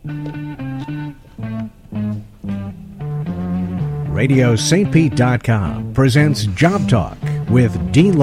RadioSt. presents Job Talk with Dean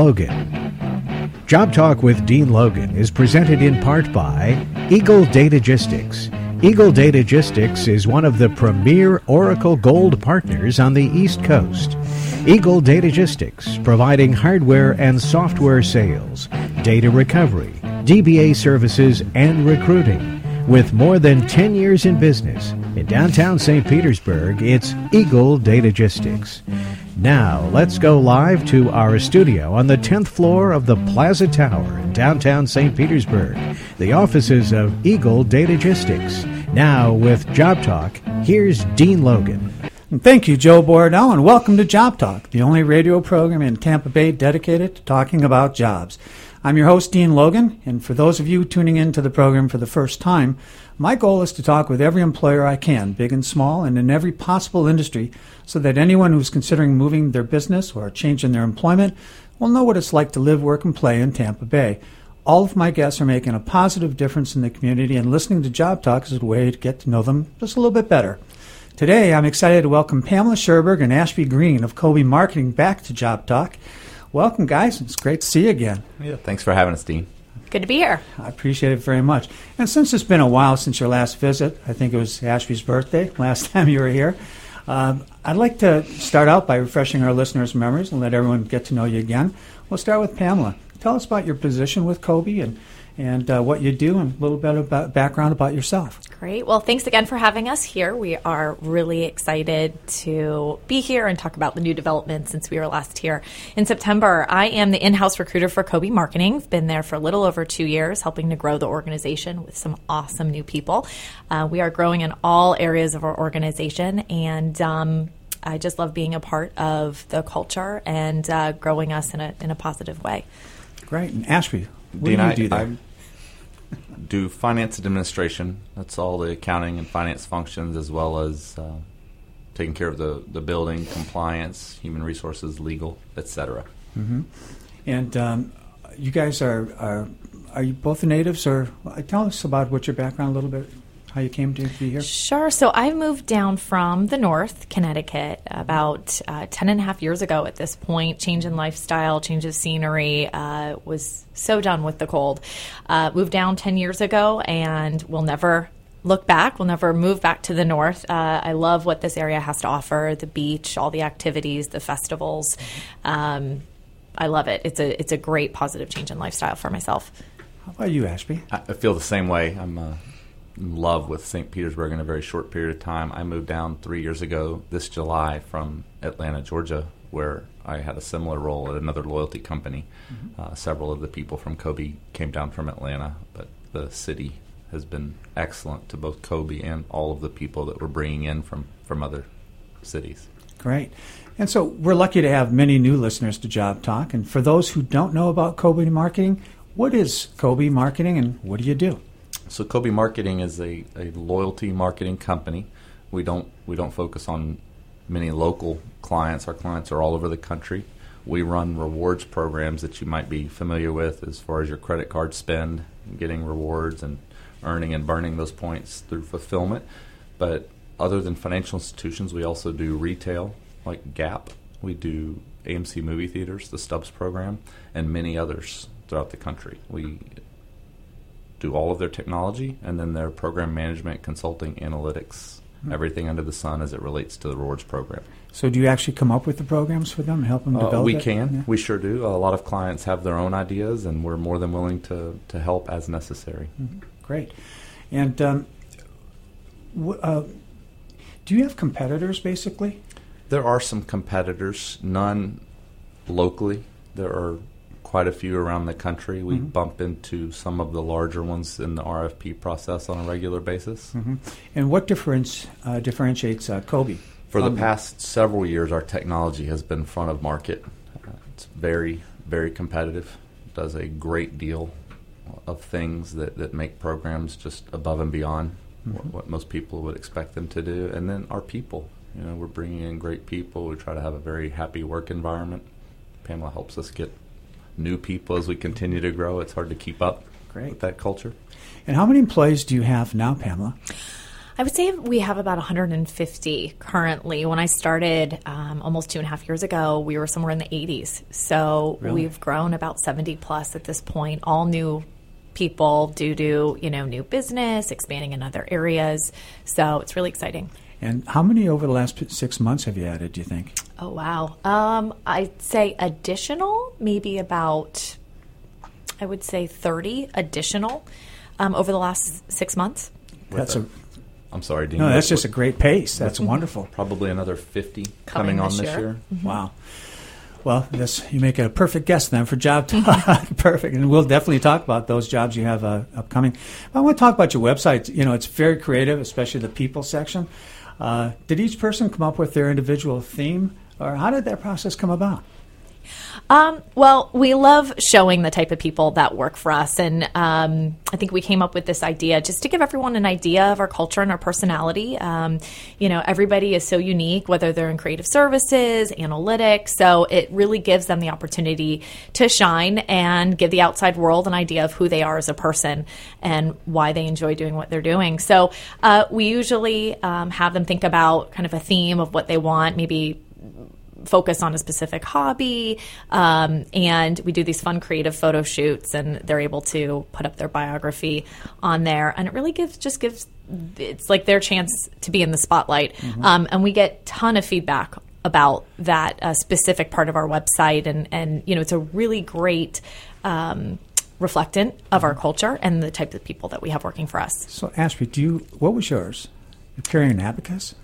Logan. Job Talk with Dean Logan is presented in part by Eagle Datagistics. Eagle Datagistics is one of the premier Oracle Gold partners on the East Coast. Eagle Datagistics, providing hardware and software sales, data recovery, DBA services, and recruiting. With more than 10 years in business, in downtown St. Petersburg, it's Eagle Datagistics. Now, let's go live to our studio on the 10th floor of the Plaza Tower in downtown St. Petersburg, the offices of Eagle Datagistics. Now, with Job Talk, here's Dean Logan. Thank you, Joe Bordell, and welcome to Job Talk, the only radio program in Tampa Bay dedicated to talking about jobs. I'm your host, Dean Logan, and for those of you tuning into the program for the first time, my goal is to talk with every employer I can, big and small, and in every possible industry, so that anyone who's considering moving their business or changing their employment will know what it's like to live, work, and play in Tampa Bay. All of my guests are making a positive difference in the community, and listening to Job Talk is a way to get to know them just a little bit better. Today, I'm excited to welcome Pamela Sherberg and Ashby Green of Kobe Marketing back to Job Talk. Welcome, guys. It's great to see you again. Yeah, thanks for having us, Dean. Good to be here. I appreciate it very much. And since it's been a while since your last visit, I think it was Ashby's birthday last time you were here, I'd like to start out by refreshing our listeners' memories and let everyone get to know you again. We'll start with Pamela. Tell us about your position with Kobe and what you do, and a little bit about background about yourself. Great. Well, thanks again for having us here. We are really excited to be here and talk about the new developments since we were last here in September. I am the in-house recruiter for Kobe Marketing. I've been there for a little over 2 years, helping to grow the organization with some awesome new people. We are growing in all areas of our organization, and I just love being a part of the culture and growing us in a positive way. Great. And Ashby, what Dean, do you do there? I do finance and administration. That's all the accounting and finance functions, as well as taking care of the building, compliance, human resources, legal, etc. Mm-hmm. And you guys are you both natives, or tell us about what your background a little bit, how you came to be here? Sure. So I moved down from the north, Connecticut, about 10 and a half years ago at this point. Change in lifestyle, change of scenery, was so done with the cold. Moved down 10 years ago, and we'll never look back. We'll never move back to the north. I love what this area has to offer, the beach, all the activities, the festivals. I love it. It's a great positive change in lifestyle for myself. How about you, Ashby? I feel the same way. I'm in love with St. Petersburg in a very short period of time. I moved down 3 years ago this July from Atlanta, Georgia, where I had a similar role at another loyalty company. Mm-hmm. Several of the people from Kobe came down from Atlanta, but the city has been excellent to both Kobe and all of the people that we're bringing in from other cities. Great. And so we're lucky to have many new listeners to Job Talk. And for those who don't know about Kobe Marketing, what is Kobe Marketing and what do you do? So Kobe Marketing is a loyalty marketing company. We don't focus on many local clients. Our clients are all over the country. We run rewards programs that you might be familiar with as far as your credit card spend, getting rewards and earning and burning those points through fulfillment. But other than financial institutions, we also do retail like Gap. We do AMC movie theaters, the Stubs program, and many others throughout the country. We do all of their technology and then their program management, consulting, analytics, everything under the sun as it relates to the rewards program. So do you actually come up with the programs for them and help them develop we it? can. Yeah. We sure do. A lot of clients have their own ideas, and we're more than willing to help as necessary. Mm-hmm. Great. And do you have competitors, basically? There are some competitors, none locally. There are quite a few around the country. We bump into some of the larger ones in the RFP process on a regular basis. Mm-hmm. And what differentiates Kobe? For the past several years, our technology has been front of market. It's very, very competitive. Does a great deal of things that make programs just above and beyond what most people would expect them to do. And then our people. We're bringing in great people. We try to have a very happy work environment. Pamela helps us get new people as we continue to grow. It's hard to keep up with that culture. And how many employees do you have now, Pamela? I would say we have about 150 currently. When I started almost 2.5 years ago, we were somewhere in the 80s. So we've grown about 70 plus at this point, all new people due to, new business, expanding in other areas. So it's really exciting. And how many over the last 6 months have you added, do you think? Oh, wow. I'd say additional, maybe about, I would say 30 additional over the last 6 months. I'm sorry, Dean. No, that's just a great pace. That's wonderful. Probably another 50 coming on this year. Mm-hmm. Wow. Well, you make a perfect guest then for Job Talk. Perfect. And we'll definitely talk about those jobs you have upcoming. I want to talk about your website. It's very creative, especially the people section. Did each person come up with their individual theme, or how did that process come about? Well, we love showing the type of people that work for us. And I think we came up with this idea just to give everyone an idea of our culture and our personality. Everybody is so unique, whether they're in creative services, analytics. So it really gives them the opportunity to shine and give the outside world an idea of who they are as a person and why they enjoy doing what they're doing. So we usually have them think about kind of a theme of what they want, maybe focus on a specific hobby, and we do these fun creative photo shoots, and they're able to put up their biography on there, and it really gives it's like their chance to be in the spotlight. Mm-hmm. And we get a ton of feedback about that specific part of our website, and it's a really great reflectant of our culture and the type of people that we have working for us. So, Ashby, what was yours? You're carrying an abacus?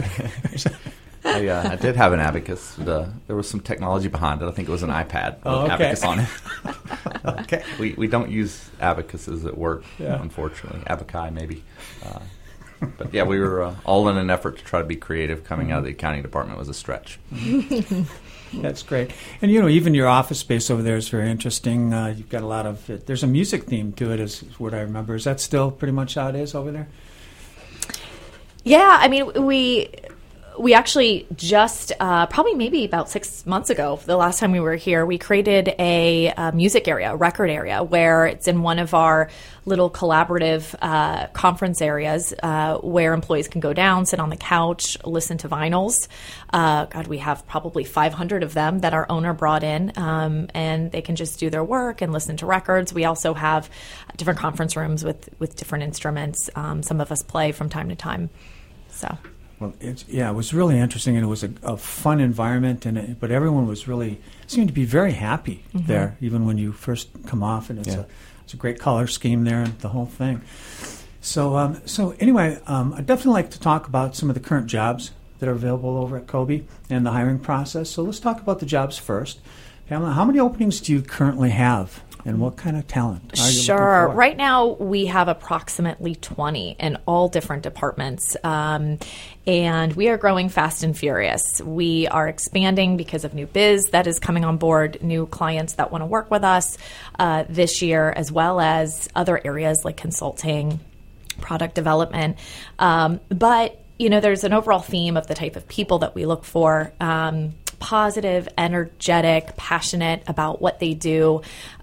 I did have an abacus. There was some technology behind it. I think it was an iPad with abacus on it. Okay. We don't use abacuses at work, unfortunately. Abaci, maybe. But yeah, we were all in an effort to try to be creative. Coming out of the accounting department was a stretch. That's great. And, even your office space over there is very interesting. You've got a lot of – there's a music theme to it is what I remember. Is that still pretty much how it is over there? Yeah, I mean, we actually just probably maybe about 6 months ago, the last time we were here, we created a music area, a record area, where it's in one of our little collaborative conference areas where employees can go down, sit on the couch, listen to vinyls. We have probably 500 of them that our owner brought in, and they can just do their work and listen to records. We also have different conference rooms with different instruments. Some of us play from time to time. So. Well, it was really interesting, and it was a fun environment, but everyone seemed to be very happy there, even when you first come off, and it's a great color scheme there and the whole thing. So anyway, I'd definitely like to talk about some of the current jobs that are available over at Cobie and the hiring process. So let's talk about the jobs first. Pamela, how many openings do you currently have? And what kind of talent are you looking for? Right now, we have approximately 20 in all different departments. And we are growing fast and furious. We are expanding because of new biz that is coming on board, new clients that want to work with us this year, as well as other areas like consulting, product development. But, there's an overall theme of the type of people that we look for. Positive, energetic, passionate about what they do.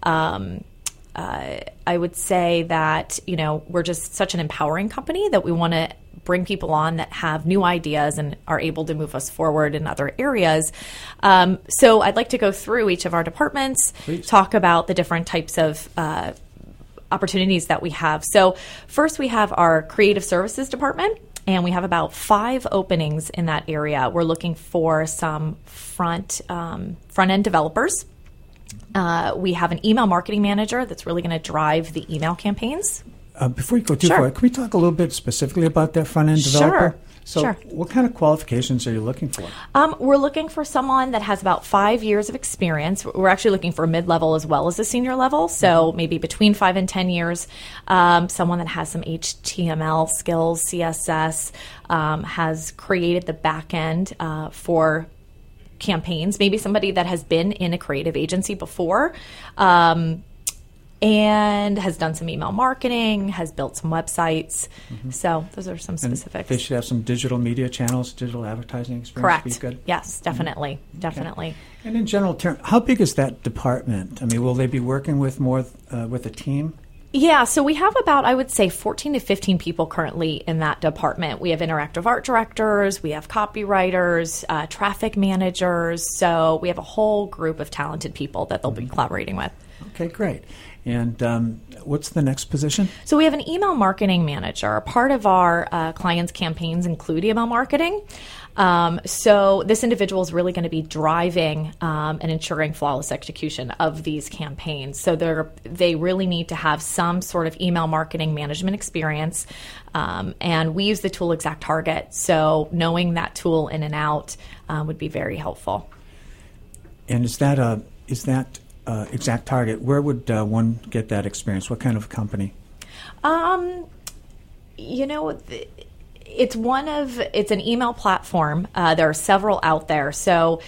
I would say that, we're just such an empowering company that we want to bring people on that have new ideas and are able to move us forward in other areas. So I'd like to go through each of our departments, Please. Talk about the different types of opportunities that we have. So first we have our creative services department. And we have about 5 openings in that area. We're looking for some front-end developers. We have an email marketing manager that's really going to drive the email campaigns. Before you go too far, can we talk a little bit specifically about that front-end developer? Sure. What kind of qualifications are you looking for? We're looking for someone that has about 5 years of experience. We're actually looking for a mid-level as well as a senior level, so maybe between 5 and 10 years. Someone that has some HTML skills, CSS, has created the back end for campaigns. Maybe somebody that has been in a creative agency before. And has done some email marketing, has built some websites. So those are some specifics. They should have some digital media channels, digital advertising experience. Correct. Be good. Yes, definitely. Definitely. Okay. And in general terms, how big is that department? I mean, will they be working with more with a team? Yeah, so we have about, I would say, 14 to 15 people currently in that department. We have interactive art directors, we have copywriters, traffic managers. So we have a whole group of talented people that they'll be collaborating with. Okay, great. And what's the next position? So we have an email marketing manager. Part of our clients' campaigns include email marketing. So this individual is really going to be driving and ensuring flawless execution of these campaigns. So they really need to have some sort of email marketing management experience. And we use the tool ExactTarget. So knowing that tool in and out would be very helpful. And is that ExactTarget? Where would one get that experience? What kind of company? It's an email platform. There are several out there. So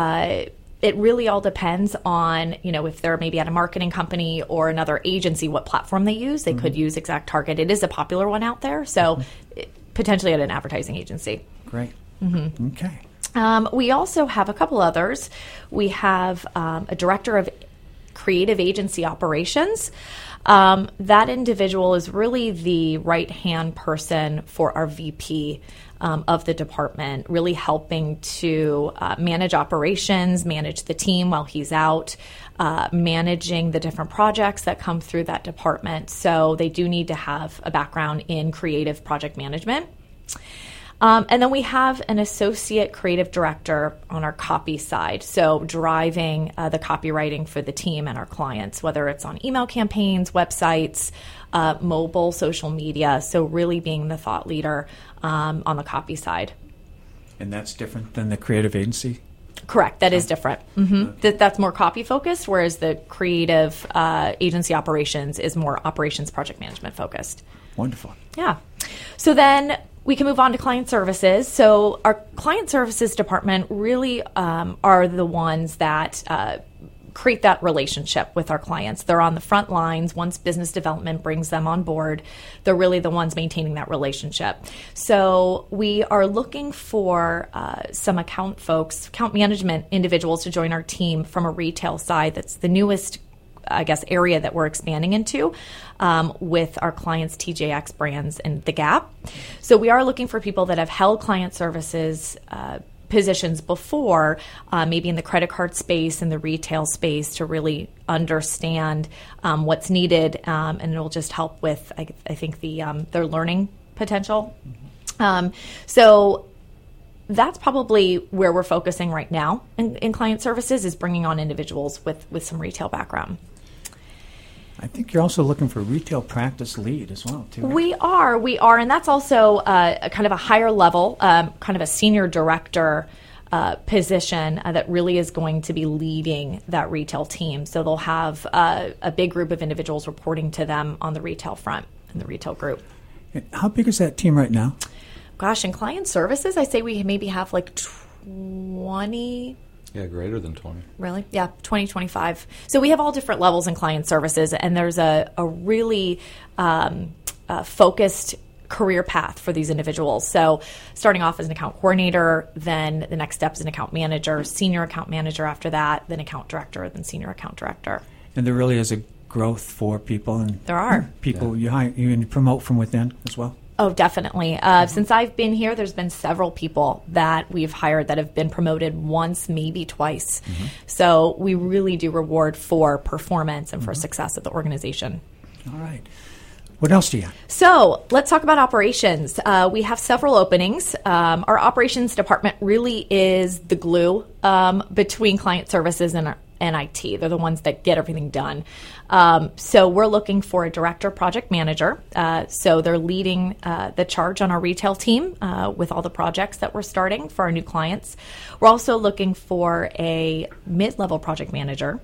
it really all depends on, if they're maybe at a marketing company or another agency, what platform they use. They could use ExactTarget. It is a popular one out there. So potentially at an advertising agency. Great. Okay. We also have a couple others. We have a director of creative agency operations. That individual is really the right-hand person for our VP of the department, really helping to manage operations, manage the team while he's out, managing the different projects that come through that department. So they do need to have a background in creative project management. And then we have an associate creative director on our copy side, so driving the copywriting for the team and our clients, whether it's on email campaigns, websites, mobile, social media, so really being the thought leader on the copy side. And that's different than the creative agency? Correct. That is different. That's more copy focused, whereas the creative agency operations is more operations project management focused. Wonderful. Yeah. So then we can move on to client services. So our client services department really are the ones that create that relationship with our clients. They're on the front lines. Once business development brings them on board, they're really the ones maintaining that relationship. So we are looking for some account management individuals to join our team from a retail side. That's the newest, area that we're expanding into with our clients' TJX brands and The Gap. So we are looking for people that have held client services positions before, maybe in the credit card space and the retail space, to really understand what's needed, and it'll just help with, I think, their learning potential. So that's probably where we're focusing right now in client services, is bringing on individuals with some retail background. I think you're also looking for a retail practice lead as well, too. Right? We are, and that's also a kind of a higher level, kind of a senior director position that really is going to be leading that retail team. So they'll have a big group of individuals reporting to them on the retail front in the retail group. How big is that team right now? Gosh, in client services, I say we maybe have like 20. Yeah, greater than 20. Really? Yeah, 20, 25. So we have all different levels in client services, and there's a really focused career path for these individuals. So starting off as an account coordinator, then the next step is an account manager, senior account manager after that, then account director, then senior account director. And there really is a growth for people. And there are. People you hire, you promote from within as well? Oh, definitely. Since I've been here, there's been several people that we've hired that have been promoted once, maybe twice. So we really do reward for performance and for success at the organization. All right. What else do you have? So let's talk about operations. We have several openings. Our operations department really is the glue between client services and IT. They're the ones that get everything done. So we're looking for a director project manager. So they're leading the charge on our retail team with all the projects that we're starting for our new clients. We're also looking for a mid-level project manager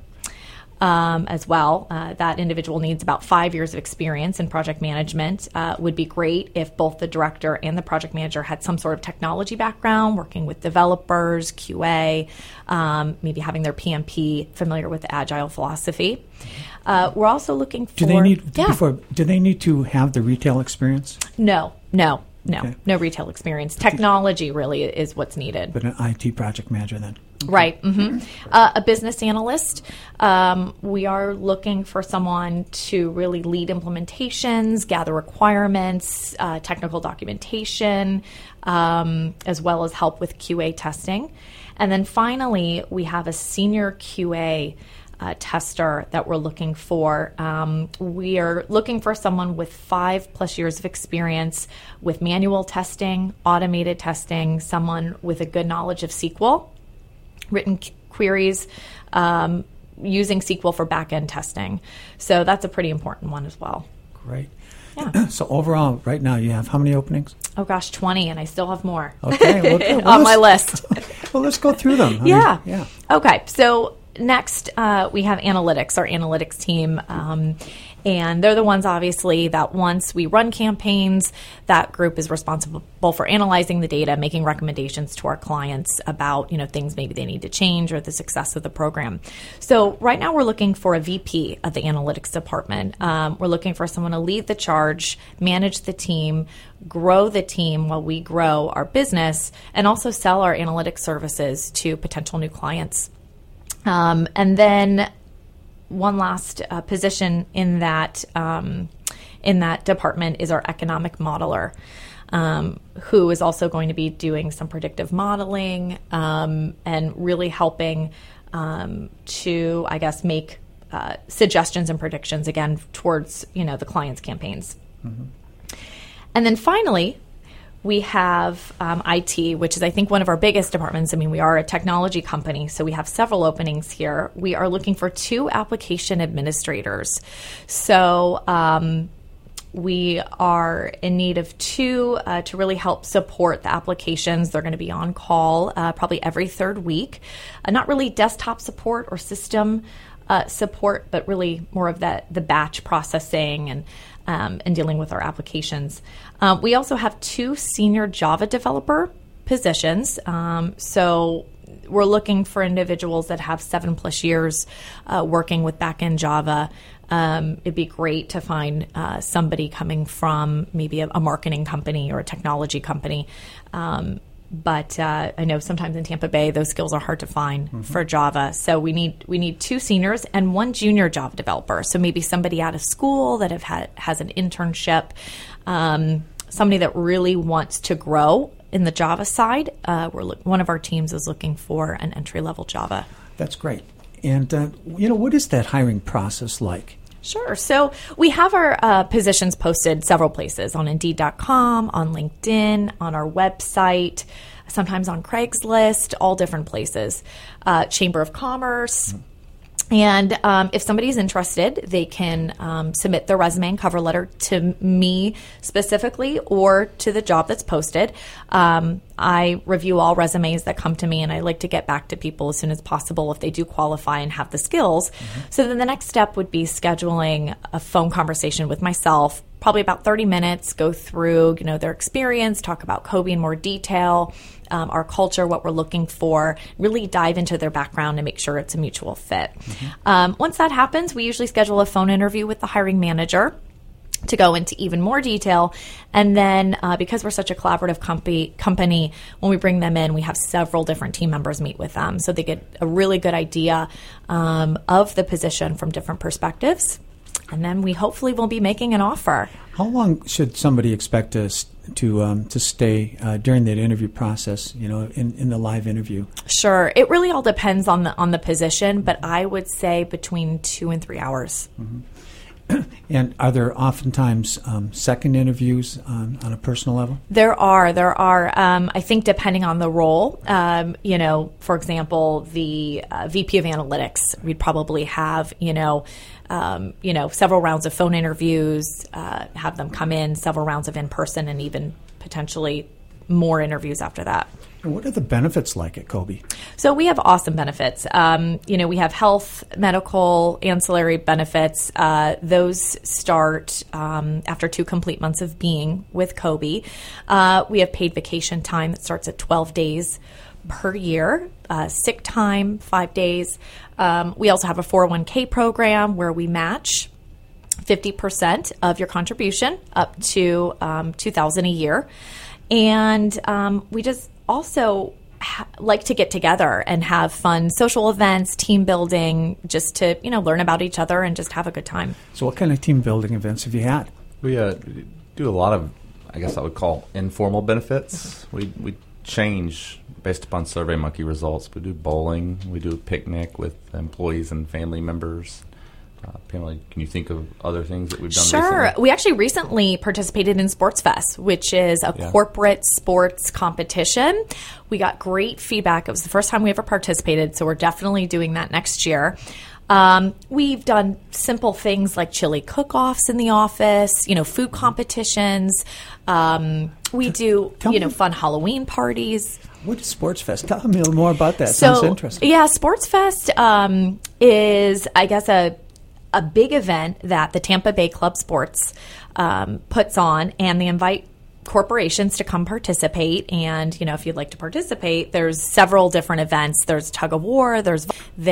as well. That individual needs about 5 years of experience in project management. Would be great if both the director and the project manager had some sort of technology background, working with developers, QA, maybe having their PMP, familiar with the Agile philosophy. We're also looking for... Do they need to have the retail experience? No, Okay. no retail experience. Technology really is what's needed. But an IT project manager then? Right. A business analyst. We are looking for someone to really lead implementations, gather requirements, technical documentation, as well as help with QA testing. And then finally, we have a senior QA tester that we're looking for. We are looking for someone with 5+ years of experience with manual testing, automated testing, someone with a good knowledge of SQL, written queries, using SQL for back-end testing. So that's a pretty important one as well. Great. Yeah. So overall, right now, you have how many openings? Oh gosh, 20, and I still have more Okay, well, good. on my list. Well, let's go through them. Yeah. Okay, so next we have analytics, our analytics team. And they're the ones, obviously, that once we run campaigns, that group is responsible for analyzing the data, making recommendations to our clients about, things maybe they need to change or the success of the program. So right now we're looking for a VP of the analytics department. We're looking for someone to lead the charge, manage the team, grow the team while we grow our business, and also sell our analytics services to potential new clients. And then one last position in that department is our economic modeler, who is also going to be doing some predictive modeling and really helping to, I guess, make suggestions and predictions again towards the client's campaigns. Mm-hmm. And then finally, we have IT, which is, I think, one of our biggest departments. I mean, we are a technology company, so we have several openings here. We are looking for 2 application administrators. So we are in need of 2 to really help support the applications. They're going to be on call probably every 3rd week. Not really desktop support or system support, but really more of the batch processing and dealing with our applications. We also have 2 senior Java developer positions. So we're looking for individuals that have 7+ years working with backend Java. It'd be great to find somebody coming from maybe a marketing company or a technology company. But I know sometimes in Tampa Bay, those skills are hard to find for Java. So we need 2 seniors and 1 junior Java developer. So maybe somebody out of school that has an internship, somebody that really wants to grow in the Java side. One of our teams is looking for an entry-level Java. That's great. And, what is that hiring process like? Sure. So we have our positions posted several places, on Indeed.com, on LinkedIn, on our website, sometimes on Craigslist, all different places, Chamber of Commerce. And if somebody's interested, they can submit their resume and cover letter to me specifically or to the job that's posted. I review all resumes that come to me, and I like to get back to people as soon as possible if they do qualify and have the skills. Mm-hmm. So then the next step would be scheduling a phone conversation with myself, probably about 30 minutes, go through their experience, talk about Cobie in more detail, our culture, what we're looking for, really dive into their background and make sure it's a mutual fit. Mm-hmm. Once that happens, we usually schedule a phone interview with the hiring manager to go into even more detail. And then because we're such a collaborative company, when we bring them in, we have several different team members meet with them. So they get a really good idea of the position from different perspectives. And then we hopefully will be making an offer. How long should somebody expect to stay during that interview process, in the live interview? Sure. It really all depends on the position, but I would say between 2 and 3 hours. Mm-hmm. And are there oftentimes second interviews on a personal level? There are. I think depending on the role, for example, the VP of Analytics, we'd probably have, several rounds of phone interviews, have them come in, several rounds of in-person, and even potentially more interviews after that. And what are the benefits like at Cobie? So we have awesome benefits. We have health, medical, ancillary benefits. Those start after 2 complete months of being with Cobie. We have paid vacation time that starts at 12 days per year, sick time, 5 days. We also have a 401k program where we match 50% of your contribution up to $2,000 a year. And we just also like to get together and have fun social events, team building, just to, learn about each other and just have a good time. So what kind of team building events have you had? We do a lot of, I guess I would call, informal benefits. We change based upon SurveyMonkey results. We do bowling. We do a picnic with employees and family members. Pamela, can you think of other things that we've done Sure. recently? We actually recently participated in Sports Fest, which is a corporate sports competition. We got great feedback. It was the first time we ever participated, so we're definitely doing that next year. We've done simple things like chili cook-offs in the office, food competitions. We do, fun Halloween parties. What is Sports Fest? Tell me a little more about that. Sounds interesting. Yeah, Sports Fest is, I guess, a big event that the Tampa Bay Club Sports puts on, and they invite corporations to come participate. And, if you'd like to participate, there's several different events. There's tug of war. There's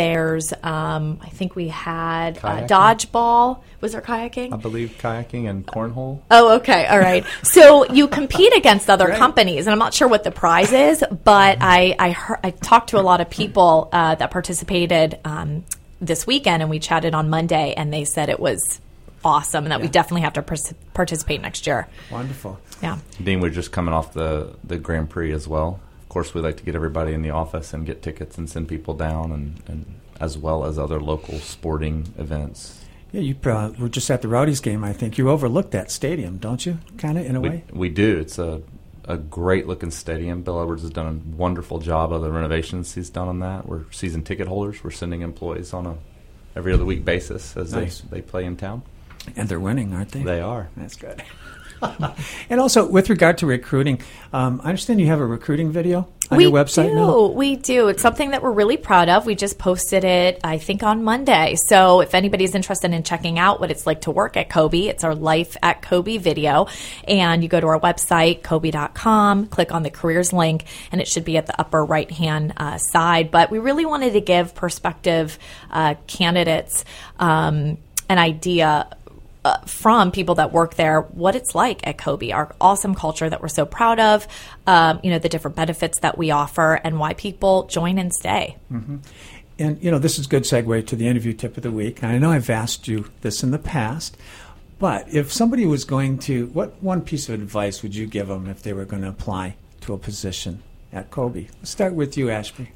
I think we had dodgeball. Was there kayaking? I believe kayaking and cornhole. Oh, okay. All right. So you compete against other companies, and I'm not sure what the prize is, but I talked to a lot of people that participated this weekend, and we chatted on Monday, and they said it was awesome and that we definitely have to participate next year. Wonderful. Yeah. Dean, we're just coming off the Grand Prix as well. Of course, we like to get everybody in the office and get tickets and send people down, and as well as other local sporting events. Yeah, you were just at the Rowdies game, I think. You overlooked that stadium, don't you, kind of, in a way? We do. It's a great-looking stadium. Bill Edwards has done a wonderful job of the renovations he's done on that. We're season ticket holders. We're sending employees on a every other week basis as they play in town. And they're winning, aren't they? They are. That's good. And also, with regard to recruiting, I understand you have a recruiting video on your website now? We do. It's something that we're really proud of. We just posted it, I think, on Monday. So if anybody's interested in checking out what it's like to work at Coby, it's our Life at Coby video. And you go to our website, Coby.com, click on the careers link, and it should be at the upper right-hand side. But we really wanted to give prospective candidates an idea from people that work there, what it's like at Coby, our awesome culture that we're so proud of, the different benefits that we offer, and why people join and stay. Mm-hmm. And, this is a good segue to the interview tip of the week. And I know I've asked you this in the past, but if somebody was going to, what one piece of advice would you give them if they were going to apply to a position at Coby? Let's start with you, Ashby.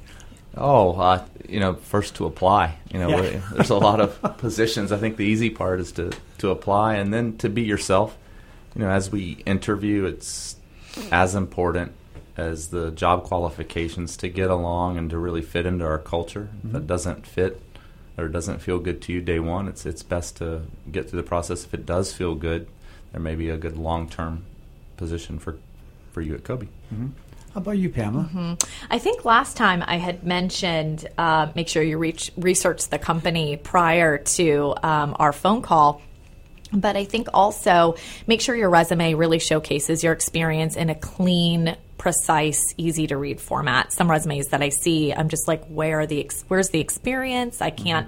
First to apply. There's a lot of positions. I think the easy part is to apply, and then to be yourself. As we interview, it's as important as the job qualifications to get along and to really fit into our culture. Mm-hmm. If it doesn't fit or doesn't feel good to you day one, it's best to get through the process. If it does feel good, there may be a good long-term position for you at Coby. Mm-hmm. How about you, Pamela? Mm-hmm. I think last time I had mentioned make sure you research the company prior to our phone call. But I think also make sure your resume really showcases your experience in a clean, precise, easy-to-read format. Some resumes that I see, I'm just like, where's the experience? I can't,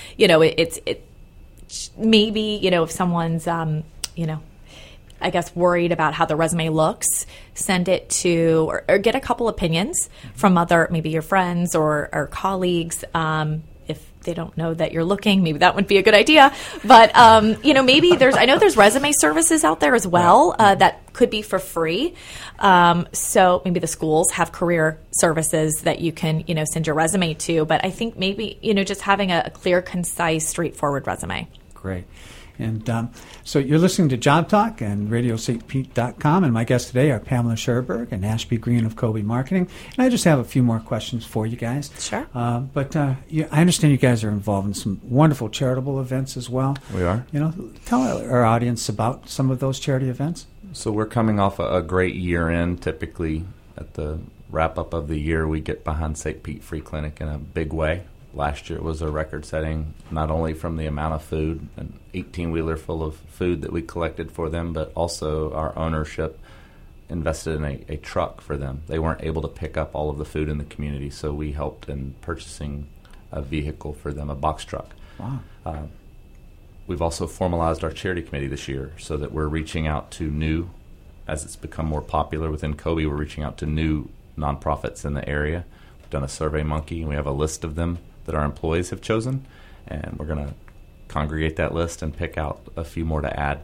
maybe, if someone's, I guess, worried about how the resume looks, send it to or get a couple opinions from other, maybe your friends or colleagues. If they don't know that you're looking, maybe that would be a good idea. But, maybe I know there's resume services out there as well that could be for free. So maybe the schools have career services that you can, send your resume to. But I think maybe, just having a clear, concise, straightforward resume. Great. And so you're listening to Job Talk and RadioStPete.com, and my guests today are Pamela Scherberg and Ashby Green of Coby Marketing. And I just have a few more questions for you guys. Sure. But I understand you guys are involved in some wonderful charitable events as well. We are. Tell our audience about some of those charity events. So we're coming off a great year end. Typically, at the wrap-up of the year, we get behind St. Pete Free Clinic in a big way. Last year was a record-setting, not only from the amount of food, an 18-wheeler full of food that we collected for them, but also our ownership invested in a truck for them. They weren't able to pick up all of the food in the community, so we helped in purchasing a vehicle for them, a box truck. Wow. We've also formalized our charity committee this year so that we're reaching out to new, as it's become more popular within Coby, we're reaching out to new nonprofits in the area. We've done a Survey Monkey, and we have a list of them that our employees have chosen, and we're going to congregate that list and pick out a few more to add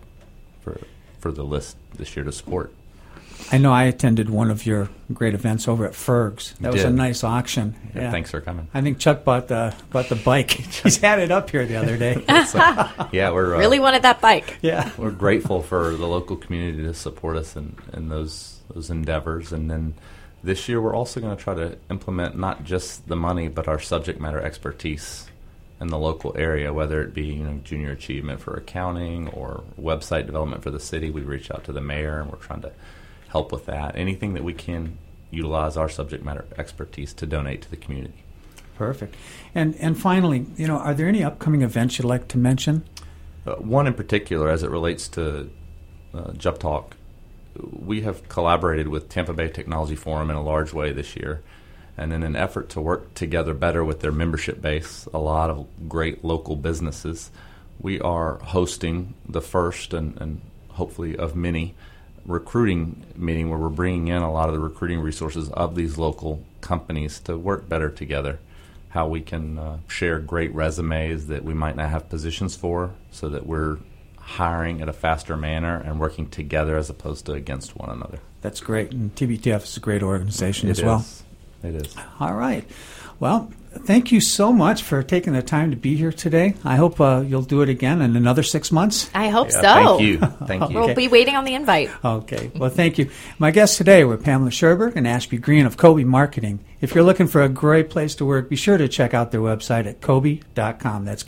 for the list this year to support. I know I attended one of your great events over at Ferg's. That was a nice auction. Yeah, thanks for coming. I think Chuck bought the bike. He's had it up here the other day. We're really wanted that bike. Yeah, we're grateful for the local community to support us in those endeavors. And then this year, we're also going to try to implement not just the money, but our subject matter expertise in the local area, whether it be junior achievement for accounting or website development for the city. We reach out to the mayor, and we're trying to help with that. Anything that we can utilize our subject matter expertise to donate to the community. Perfect. And finally, are there any upcoming events you'd like to mention? One in particular, as it relates to Job Talk, we have collaborated with Tampa Bay Technology Forum in a large way this year. And in an effort to work together better with their membership base, a lot of great local businesses, we are hosting the first and hopefully of many recruiting meeting where we're bringing in a lot of the recruiting resources of these local companies to work better together, how we can share great resumes that we might not have positions for so that we're hiring at a faster manner and working together as opposed to against one another. That's great. And TBTF is a great organization as well. It is. All right. Well, thank you so much for taking the time to be here today. I hope you'll do it again in another 6 months. I hope so. Thank you. Thank you. We'll be waiting on the invite. Okay. Well, thank you. My guests today were Pamela Sherberg and Ashby Green of Kobe Marketing. If you're looking for a great place to work, be sure to check out their website at kobe.com. That's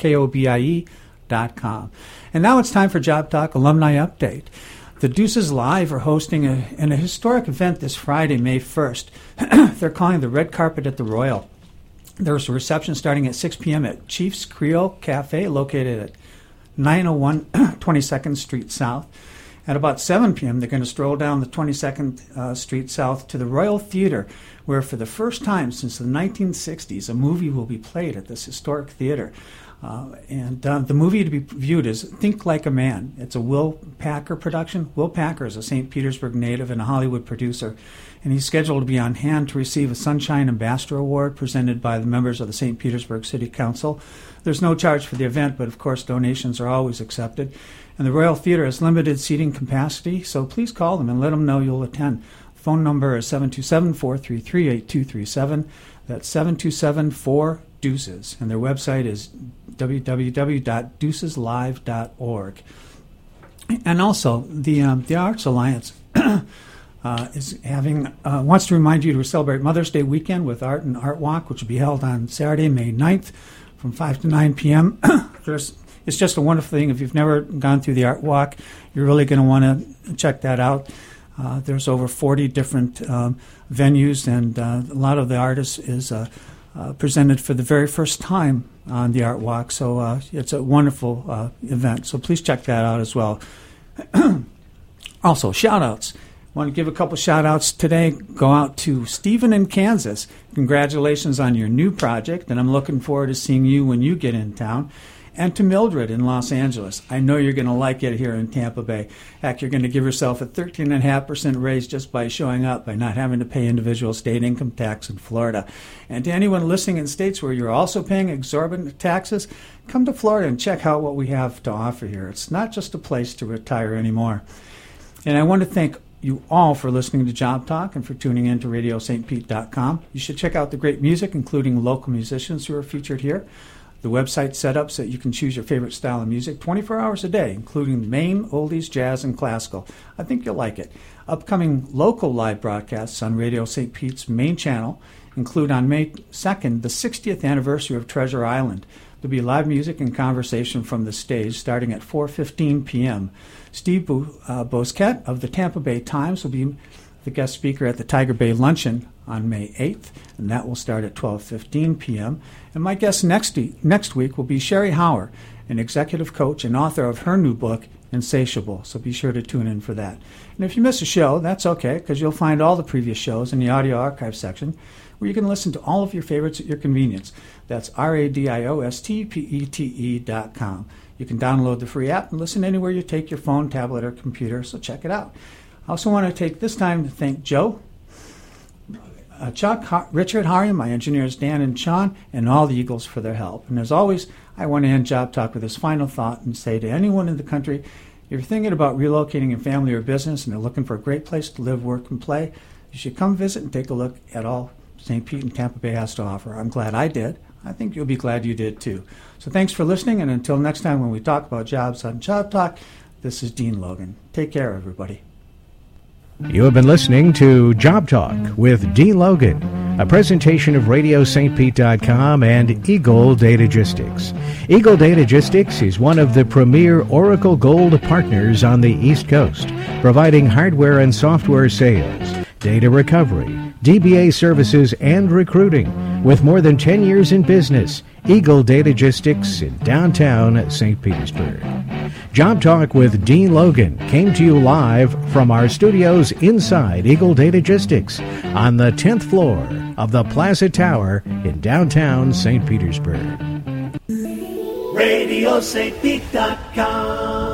KOBIE.com. And now it's time for Job Talk Alumni Update. The Deuces Live are hosting a historic event this Friday, May 1st. They're calling the Red Carpet at the Royal. There's a reception starting at 6 p.m. at Chief's Creole Cafe, located at 901 22nd Street South. At about 7 p.m., they're going to stroll down the 22nd Street South to the Royal Theater, where for the first time since the 1960s, a movie will be played at this historic theater. The movie to be viewed is Think Like a Man. It's a Will Packer production. Will Packer is a St. Petersburg native and a Hollywood producer, and he's scheduled to be on hand to receive a Sunshine Ambassador Award presented by the members of the St. Petersburg City Council. There's no charge for the event, but of course donations are always accepted. And the Royal Theater has limited seating capacity, so please call them and let them know you'll attend. The phone number is 727-433-8237. That's 727-4-DEUCES, and their website is www.deuceslive.org. And also, the Arts Alliance is wants to remind you to celebrate Mother's Day weekend with Art and Art Walk, which will be held on Saturday, May 9th from 5 to 9 p.m. It's just a wonderful thing. If you've never gone through the Art Walk, you're really going to want to check that out. There's over 40 different venues, and a lot of the artists is presented for the very first time on the Art Walk. So it's a wonderful event. So please check that out as well. Also, shout-outs. I want to give a couple shout-outs today. Go out to Stephen in Kansas. Congratulations on your new project, and I'm looking forward to seeing you when you get in town. And to Mildred in Los Angeles. I know you're going to like it here in Tampa Bay. Heck, you're going to give yourself a 13.5% raise just by showing up, by not having to pay individual state income tax in Florida. And to anyone listening in states where you're also paying exorbitant taxes, come to Florida and check out what we have to offer here. It's not just a place to retire anymore. And I want to thank you all for listening to Job Talk and for tuning in to RadioSt.Pete.com. You should check out the great music, including local musicians who are featured here. The website set up so that you can choose your favorite style of music 24 hours a day, including Maine, oldies, jazz, and classical. I think you'll like it. Upcoming local live broadcasts on Radio St. Pete's main channel include on May 2nd the 60th anniversary of Treasure Island. There'll be live music and conversation from the stage starting at 4:15 p.m. Steve Bosquet of the Tampa Bay Times will be the guest speaker at the Tiger Bay Luncheon on May 8th, and that will start at 12:15 p.m. And my guest next week will be Sherry Hauer, an executive coach and author of her new book, Insatiable. So be sure to tune in for that. And if you miss a show, that's okay, because you'll find all the previous shows in the audio archive section, where you can listen to all of your favorites at your convenience. That's RADIOSTPETE.com. You can download the free app and listen anywhere you take your phone, tablet, or computer, so check it out. I also want to take this time to thank Joe Chuck, Richard, how are you? My engineers, Dan and Sean, and all the Eagles for their help. And as always, I want to end Job Talk with this final thought and say to anyone in the country, if you're thinking about relocating your family or business and they're looking for a great place to live, work, and play, you should come visit and take a look at all St. Pete and Tampa Bay has to offer. I'm glad I did. I think you'll be glad you did too. So thanks for listening, and until next time when we talk about jobs on Job Talk, this is Dean Logan. Take care, everybody. You have been listening to Job Talk with Dean Logan, a presentation of RadioSt.Pete.com and Eagle Datagistics. Eagle Datagistics is one of the premier Oracle Gold partners on the East Coast, providing hardware and software sales, data recovery, DBA services, and recruiting. With more than 10 years in business, Eagle Datagistics in downtown St. Petersburg. Job Talk with Dean Logan came to you live from our studios inside Eagle Datagistics on the 10th floor of the Plaza Tower in downtown St. Petersburg. RadioSt.Pete.com